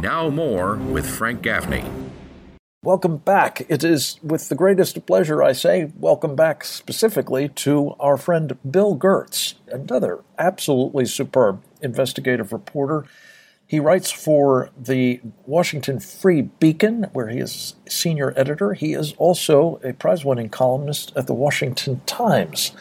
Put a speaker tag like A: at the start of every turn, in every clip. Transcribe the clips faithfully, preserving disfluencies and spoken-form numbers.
A: Now more with Frank Gaffney.
B: Welcome back. It is with the greatest pleasure I say welcome back specifically to our friend Bill Gertz, another absolutely superb investigative reporter. He writes for the Washington Free Beacon, where he is senior editor. He is also a prize-winning columnist at the Washington Times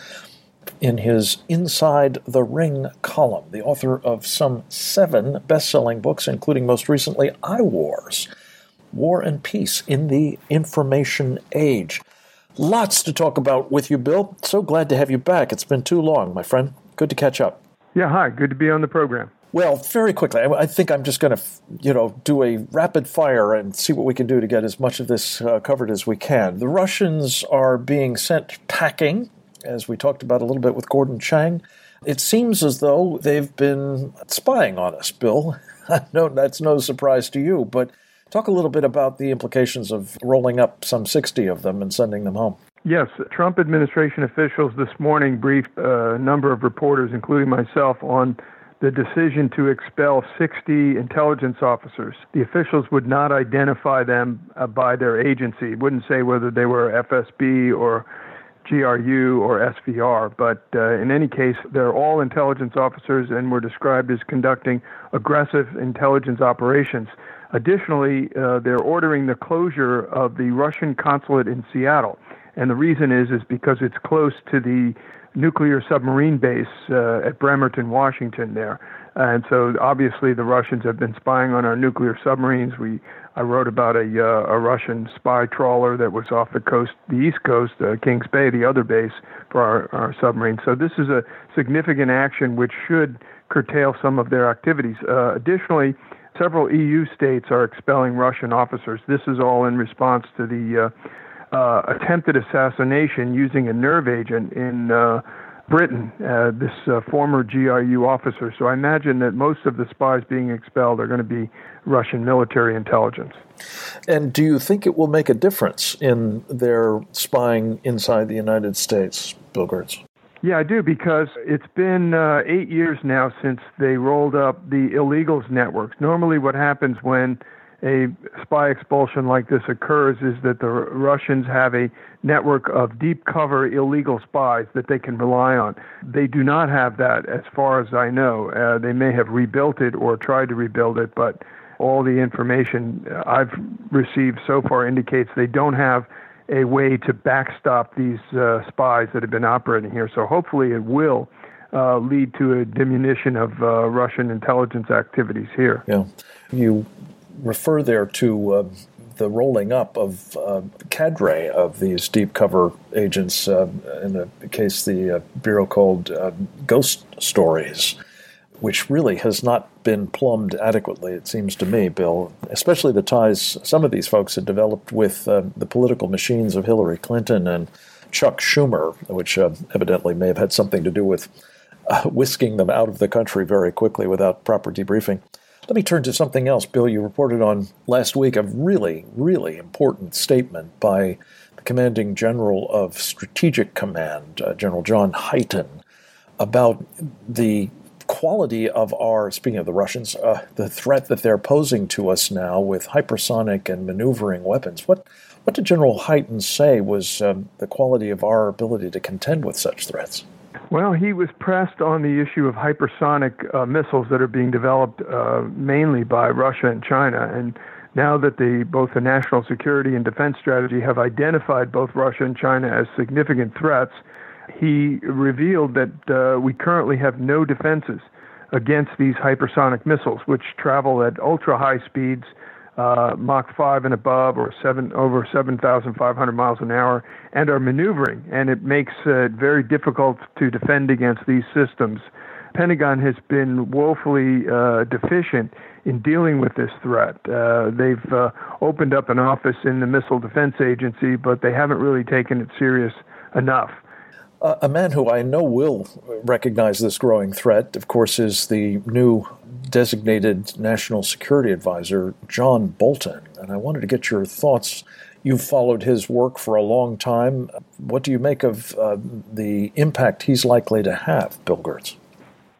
B: in his Inside the Ring column, the author of some seven best-selling books, including most recently iWars, War and Peace in the Information Age. Lots to talk about with you, Bill. So glad to have you back. It's been too long, my friend. Good to catch up.
C: Yeah, hi. Good to be on the program.
B: Well, very quickly, I think I'm just going to, you know, do a rapid fire and see what we can do to get as much of this uh, covered as we can. The Russians are being sent packing, as we talked about a little bit with Gordon Chang. It seems as though they've been spying on us, Bill. No, that's no surprise to you, but talk a little bit about the implications of rolling up some sixty of them and sending them home.
C: Yes, Trump administration officials this morning briefed a number of reporters, including myself, on the decision to expel sixty intelligence officers. The officials would not identify them uh, by their agency. It wouldn't say whether they were F S B or G R U or S V R, but uh, in any case, they're all intelligence officers and were described as conducting aggressive intelligence operations. Additionally, uh, they're ordering the closure of the Russian consulate in Seattle. And the reason is is because it's close to the nuclear submarine base uh, at Bremerton, Washington there. And so obviously the Russians have been spying on our nuclear submarines. We I wrote about a, uh, a Russian spy trawler that was off the coast, the East Coast, uh, Kings Bay, the other base for our, our submarines. So this is a significant action which should curtail some of their activities. Uh, additionally, several E U states are expelling Russian officers. This is all in response to the uh, uh, attempted assassination using a nerve agent in uh, Britain, uh, this uh, former G R U officer. So I imagine that most of the spies being expelled are going to be Russian military intelligence.
B: And do you think it will make a difference in their spying inside the United States, Bill Gertz?
C: Yeah, I do, because it's been uh, eight years now since they rolled up the illegals networks. Normally what happens when a spy expulsion like this occurs is that the Russians have a network of deep cover illegal spies that they can rely on. They do not have that, as far as I know. Uh, they may have rebuilt it or tried to rebuild it, but all the information I've received so far indicates they don't have a way to backstop these uh, spies that have been operating here. So hopefully it will uh, lead to a diminution of uh, Russian intelligence activities here.
B: Yeah. You refer there to uh, the rolling up of uh, cadre of these deep cover agents, uh, in the case the uh, Bureau called uh, Ghost Stories, which really has not been plumbed adequately, it seems to me, Bill, especially the ties some of these folks had developed with uh, the political machines of Hillary Clinton and Chuck Schumer, which uh, evidently may have had something to do with uh, whisking them out of the country very quickly without proper debriefing. Let me turn to something else, Bill. You reported on last week a really, really important statement by the commanding general of Strategic Command, uh, General John Hyten, about the quality of our, speaking of the Russians, uh, the threat that they're posing to us now with hypersonic and maneuvering weapons. What what did General Hyten say was um, the quality of our ability to contend with such threats?
C: Well, he was pressed on the issue of hypersonic uh, missiles that are being developed uh, mainly by Russia and China. And now that the both the national security and defense strategy have identified both Russia and China as significant threats, he revealed that uh, we currently have no defenses against these hypersonic missiles, which travel at ultra-high speeds, uh, Mach five and above, or seven over seven thousand five hundred miles an hour, and are maneuvering. And it makes it very difficult to defend against these systems. Pentagon has been woefully uh, deficient in dealing with this threat. Uh, they've uh, opened up an office in the Missile Defense Agency, but they haven't really taken it serious enough.
B: Uh, a man who I know will recognize this growing threat, of course, is the new designated National Security Advisor, John Bolton. And I wanted to get your thoughts. You've followed his work for a long time. What do you make of uh, the impact he's likely to have, Bill Gertz?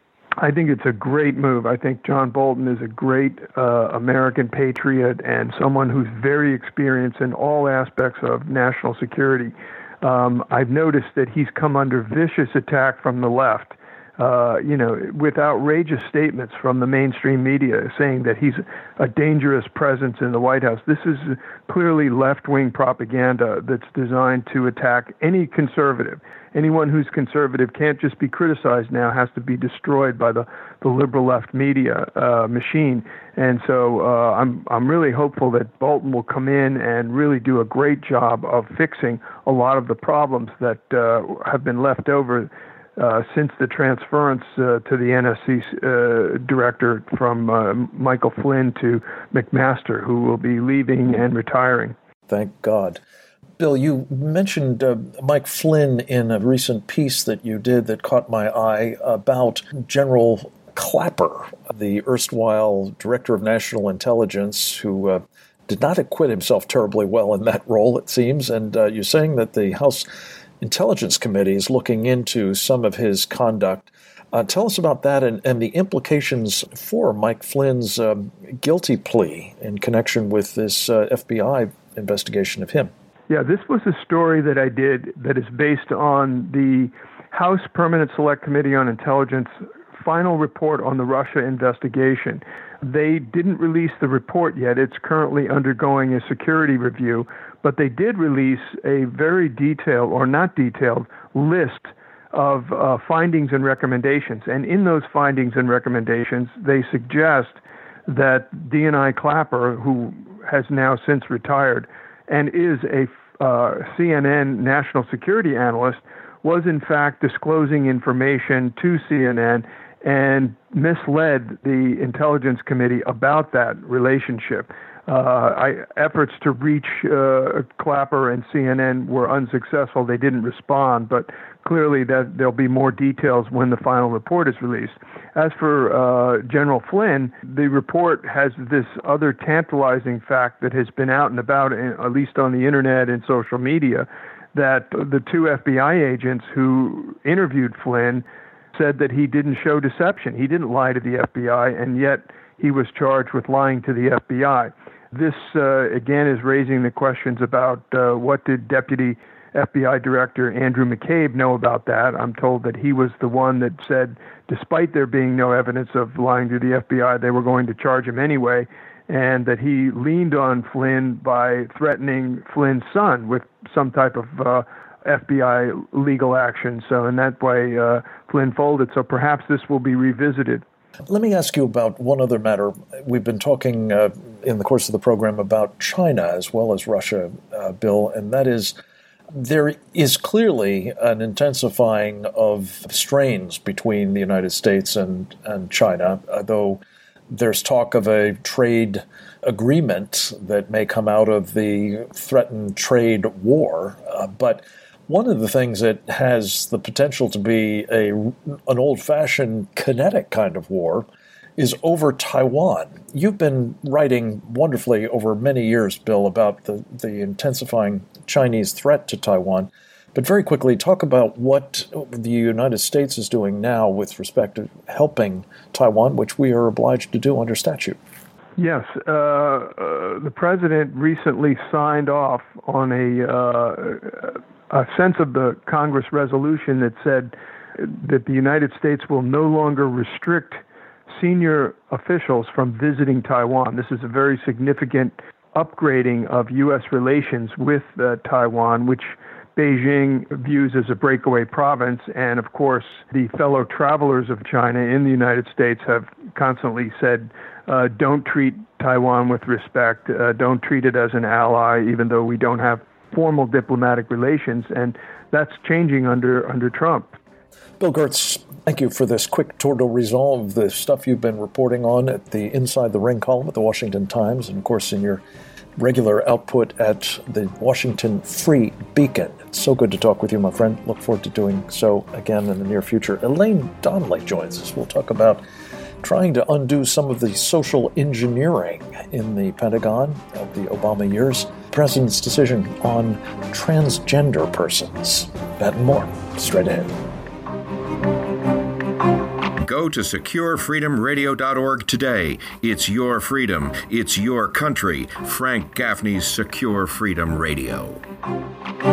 C: I think it's a great move. I think John Bolton is a great uh, American patriot and someone who's very experienced in all aspects of national security. Um, I've noticed that he's come under vicious attack from the left, uh, you know, with outrageous statements from the mainstream media saying that he's a dangerous presence in the White House. This is clearly left-wing propaganda that's designed to attack any conservative. Anyone who's conservative can't just be criticized now, has to be destroyed by the, the liberal left media uh, machine. And so uh, I'm I'm really hopeful that Bolton will come in and really do a great job of fixing a lot of the problems that uh, have been left over uh, since the transference uh, to the N S C uh, director from uh, Michael Flynn to McMaster, who will be leaving and retiring.
B: Thank God. Bill, you mentioned uh, Mike Flynn in a recent piece that you did that caught my eye about General Clapper, the erstwhile Director of National Intelligence, who uh, did not acquit himself terribly well in that role, it seems. And uh, you're saying that the House Intelligence Committee is looking into some of his conduct. Uh, tell us about that and, and the implications for Mike Flynn's um, guilty plea in connection with this uh, F B I investigation of him.
C: Yeah, this was a story that I did that is based on the House Permanent Select Committee on Intelligence final report on the Russia investigation. They didn't release the report yet. It's currently undergoing a security review, but they did release a very detailed, or not detailed, list of uh, findings and recommendations. And in those findings and recommendations, they suggest that D N I Clapper, who has now since retired, and is a uh, C N N national security analyst, was in fact disclosing information to C N N and misled the Intelligence Committee about that relationship. Uh, I, efforts to reach uh, Clapper and C N N were unsuccessful. They didn't respond, but clearly that there'll be more details when the final report is released. As for uh, General Flynn, the report has this other tantalizing fact that has been out and about, at least on the internet and social media, that the two F B I agents who interviewed Flynn said that he didn't show deception. He didn't lie to the F B I, and yet he was charged with lying to the F B I. This, uh, again, is raising the questions about uh, what did Deputy F B I Director Andrew McCabe know about that. I'm told that he was the one that said, despite there being no evidence of lying to the F B I, they were going to charge him anyway, and that he leaned on Flynn by threatening Flynn's son with some type of uh, F B I legal action. So in that way, uh, Flynn folded. So perhaps this will be revisited.
B: Let me ask you about one other matter. We've been talking uh, in the course of the program about China as well as Russia, uh, Bill, and that is there is clearly an intensifying of strains between the United States and, and China, though there's talk of a trade agreement that may come out of the threatened trade war. Uh, but one of the things that has the potential to be a, an old-fashioned kinetic kind of war is over Taiwan. You've been writing wonderfully over many years, Bill, about the, the intensifying Chinese threat to Taiwan. But very quickly, talk about what the United States is doing now with respect to helping Taiwan, which we are obliged to do under statute.
C: Yes. Uh, uh, the president recently signed off on a, uh, a sense of the Congress resolution that said that the United States will no longer restrict senior officials from visiting Taiwan. This is a very significant upgrading of U S relations with uh, Taiwan, which Beijing views as a breakaway province. And of course, the fellow travelers of China in the United States have constantly said, uh, don't treat Taiwan with respect, uh, don't treat it as an ally, even though we don't have formal diplomatic relations. And that's changing under under Trump.
B: Bill Gertz, thank you for this quick tour de raison of the stuff you've been reporting on at the Inside the Ring column at the Washington Times, and of course in your regular output at the Washington Free Beacon. It's so good to talk with you, my friend. Look forward to doing so again in the near future. Elaine Donnelly joins us. We'll talk about trying to undo some of the social engineering in the Pentagon of the Obama years, the president's decision on transgender persons. That and more straight ahead.
A: Go to secure freedom radio dot org today. It's your freedom. It's your country. Frank Gaffney's Secure Freedom Radio.